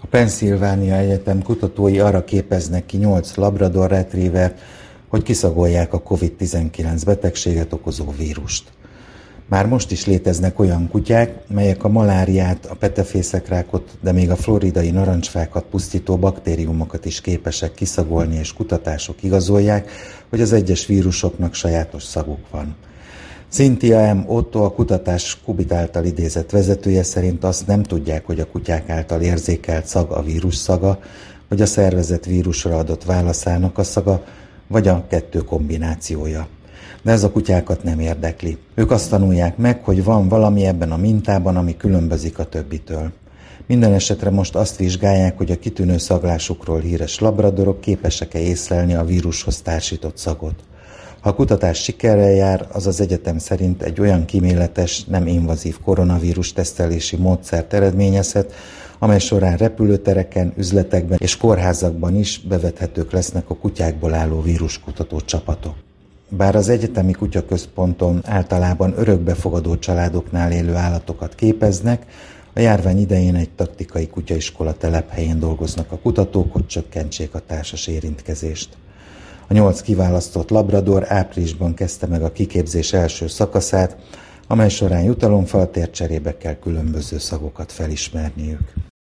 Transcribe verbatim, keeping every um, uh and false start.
A Pennsylvania Egyetem kutatói arra képeznek ki nyolc labrador retrievert, hogy kiszagolják a kovid tizenkilenc betegséget okozó vírust. Már most is léteznek olyan kutyák, melyek a maláriát, a petefészekrákot, de még a floridai narancsfákat pusztító baktériumokat is képesek kiszagolni, és kutatások igazolják, hogy az egyes vírusoknak sajátos szaguk van. Cynthia M. Otto, a kutatás Kubit által idézett vezetője szerint azt nem tudják, hogy a kutyák által érzékelt szag a vírus szaga, vagy a szervezet vírusra adott válaszának a szaga, vagy a kettő kombinációja. De ez a kutyákat nem érdekli. Ők azt tanulják meg, hogy van valami ebben a mintában, ami különbözik a többitől. Minden esetre most azt vizsgálják, hogy a kitűnő szaglásukról híres labradorok képesek-e észlelni a vírushoz társított szagot. Ha a kutatás sikerrel jár, az az egyetem szerint egy olyan kíméletes, nem invazív koronavírus tesztelési módszert eredményezhet, amely során repülőtereken, üzletekben és kórházakban is bevethetők lesznek a kutyákból álló víruskutató csapatok. Bár az egyetemi kutyaközponton általában örökbefogadó családoknál élő állatokat képeznek, a járvány idején egy taktikai kutyaiskola telephelyén dolgoznak a kutatók, hogy csökkentsék a társas érintkezést. A nyolc kiválasztott labrador áprilisban kezdte meg a kiképzés első szakaszát, amely során jutalomfal, tércserébe kell különböző szagokat felismerniük.